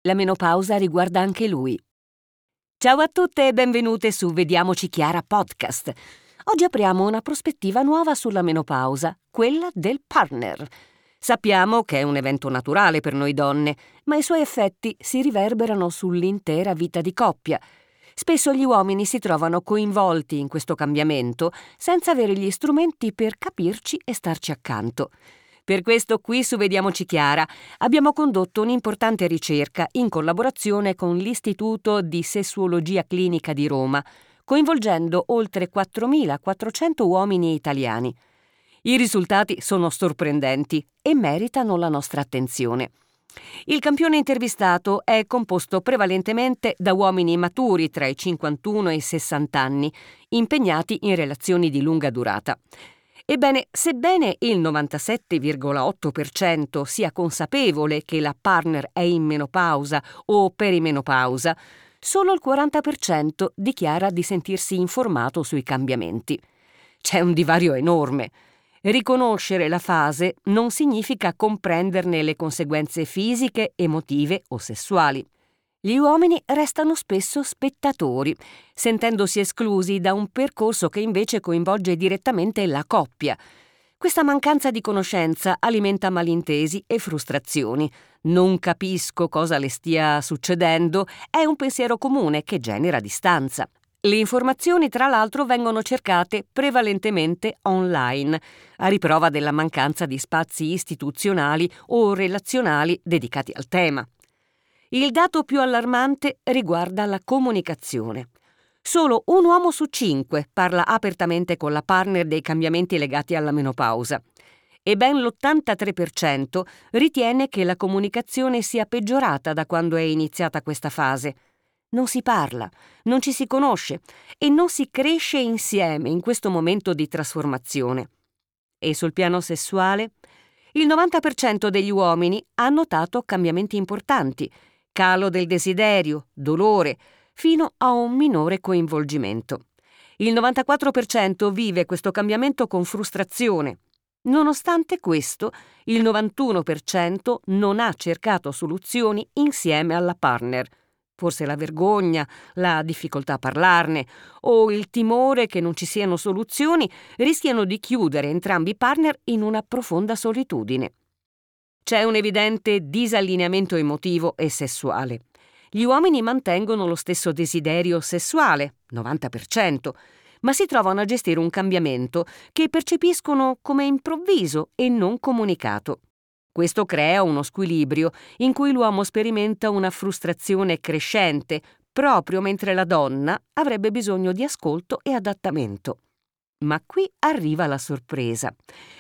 La menopausa riguarda anche lui. Ciao a tutte e benvenute su Vediamoci Chiara Podcast. Oggi apriamo una prospettiva nuova sulla menopausa, quella del partner. Sappiamo che è un evento naturale per noi donne, ma i suoi effetti si riverberano sull'intera vita di coppia. Spesso gli uomini si trovano coinvolti in questo cambiamento senza avere gli strumenti per capirci e starci accanto. Per questo qui su Vediamoci Chiara abbiamo condotto un'importante ricerca in collaborazione con l'Istituto di Sessuologia Clinica di Roma, coinvolgendo oltre 4.400 uomini italiani. I risultati sono sorprendenti e meritano la nostra attenzione. Il campione intervistato è composto prevalentemente da uomini maturi tra i 51 e i 60 anni, impegnati in relazioni di lunga durata. Ebbene, sebbene il 97,8% sia consapevole che la partner è in menopausa o perimenopausa, solo il 40% dichiara di sentirsi informato sui cambiamenti. C'è un divario enorme. Riconoscere la fase non significa comprenderne le conseguenze fisiche, emotive o sessuali. Gli uomini restano spesso spettatori, sentendosi esclusi da un percorso che invece coinvolge direttamente la coppia. Questa mancanza di conoscenza alimenta malintesi e frustrazioni. Non capisco cosa le stia succedendo è un pensiero comune che genera distanza. Le informazioni, tra l'altro, vengono cercate prevalentemente online, a riprova della mancanza di spazi istituzionali o relazionali dedicati al tema. Il dato più allarmante riguarda la comunicazione. Solo un uomo su 5 parla apertamente con la partner dei cambiamenti legati alla menopausa e ben l'83% ritiene che la comunicazione sia peggiorata da quando è iniziata questa fase. Non si parla, non ci si conosce e non si cresce insieme in questo momento di trasformazione. E sul piano sessuale? Il 90% degli uomini ha notato cambiamenti importanti, calo del desiderio, dolore, fino a un minore coinvolgimento. Il 94% vive questo cambiamento con frustrazione. Nonostante questo, il 91% non ha cercato soluzioni insieme alla partner. Forse la vergogna, la difficoltà a parlarne o il timore che non ci siano soluzioni rischiano di chiudere entrambi i partner in una profonda solitudine. C'è un evidente disallineamento emotivo e sessuale. Gli uomini mantengono lo stesso desiderio sessuale, 90%, ma si trovano a gestire un cambiamento che percepiscono come improvviso e non comunicato. Questo crea uno squilibrio in cui l'uomo sperimenta una frustrazione crescente, proprio mentre la donna avrebbe bisogno di ascolto e adattamento. Ma qui arriva la sorpresa.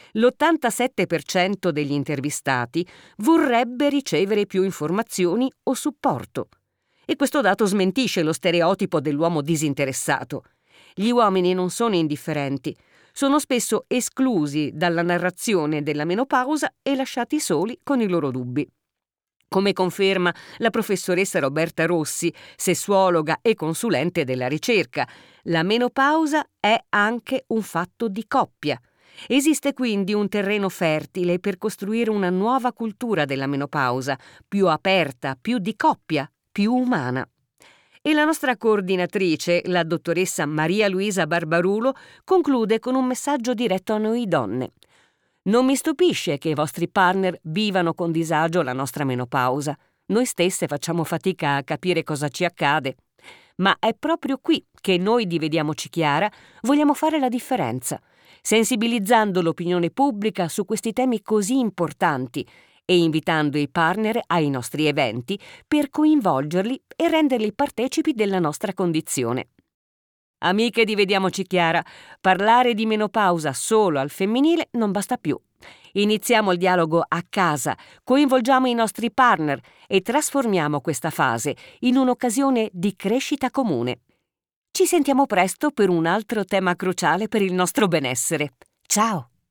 L'87% degli intervistati vorrebbe ricevere più informazioni o supporto. E questo dato smentisce lo stereotipo dell'uomo disinteressato. Gli uomini non sono indifferenti, sono spesso esclusi dalla narrazione della menopausa e lasciati soli con i loro dubbi. Come conferma la professoressa Roberta Rossi, sessuologa e consulente della ricerca, la menopausa è anche un fatto di coppia. Esiste quindi un terreno fertile per costruire una nuova cultura della menopausa, più aperta, più di coppia, più umana. E la nostra coordinatrice, la dottoressa Maria Luisa Barbarulo, conclude con un messaggio diretto a noi donne. Non mi stupisce che i vostri partner vivano con disagio la nostra menopausa. Noi stesse facciamo fatica a capire cosa ci accade. Ma è proprio qui che noi di Vediamoci Chiara vogliamo fare la differenza, sensibilizzando l'opinione pubblica su questi temi così importanti e invitando i partner ai nostri eventi per coinvolgerli e renderli partecipi della nostra condizione. Amiche di Vediamoci Chiara, parlare di menopausa solo al femminile non basta più. Iniziamo il dialogo a casa, coinvolgiamo i nostri partner e trasformiamo questa fase in un'occasione di crescita comune. Ci sentiamo presto per un altro tema cruciale per il nostro benessere. Ciao!